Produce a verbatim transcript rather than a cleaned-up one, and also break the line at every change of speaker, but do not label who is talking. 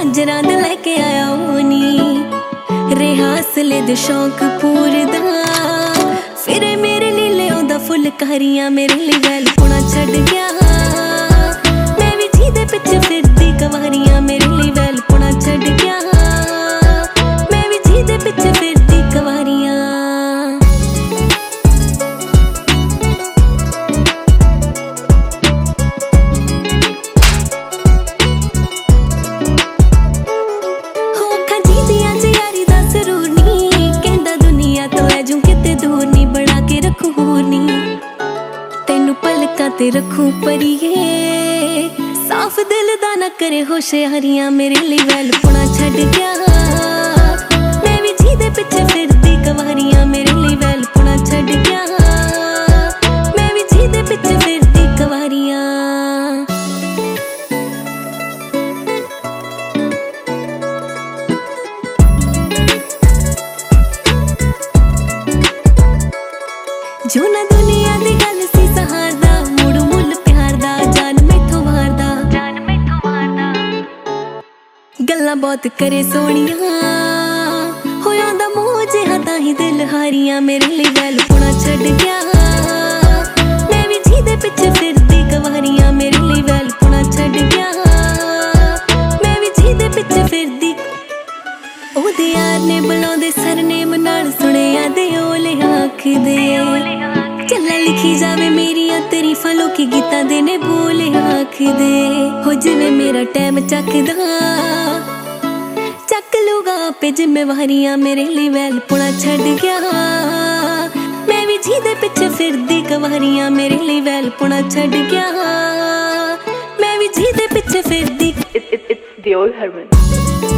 झांजरां दे लेके आया होनी रिहासले दे शौक पूरदा फिर मेरे लीले ओंदा फुलकारियां मेरे लिए वैल पुणा छड़ गया मैं भी जीदे पिछे फिरदी कवारियां मेरे लिए वैल पुणा छड़ गया मैं भी जीदे पिछे फिरदी कवारियां ते रखूं परिए साफ दिल दा ना करे होशियारियां मेरे लिए वैल पुणा छड़ गया मैं भी जीदे पिछे फिरदी कवारियां मेरे लिए वैल पुणा छड़ गया मैं भी जीदे पिछे फिरदी कवारियां जो ना दुनिया दी गल सी सहारदा गल्लां बहुत करे सोनिया होया दा मोह जिहा ताही दिल हारियां मेरे लिए वैल पुणा छड़ गया मैं भी जीदे पिछे फिरदी कवारियां मेरे लिए वैल पुणा छड़ गया मैं भी जीदे पिछे फिरदी ओदे यार ने बुलांदे सरनेम नाल सुनिया दे ओले आखदे चला लिखी जावे मेरियां तारीफां लोकी गीतां दे ने बोले आखदे हो जिवें मेरा टाइम चकदा चक लूगा पे जिम्मेवारियां मेरे लिए वैल पुणा छड़ गया मैं भी जीदे पिछे फिरदी कवारियां मेरे लिए वैल पुणा छड़ गया मैं भी जीदे पिछे फिरदी
It's, it's, it's the old Herman.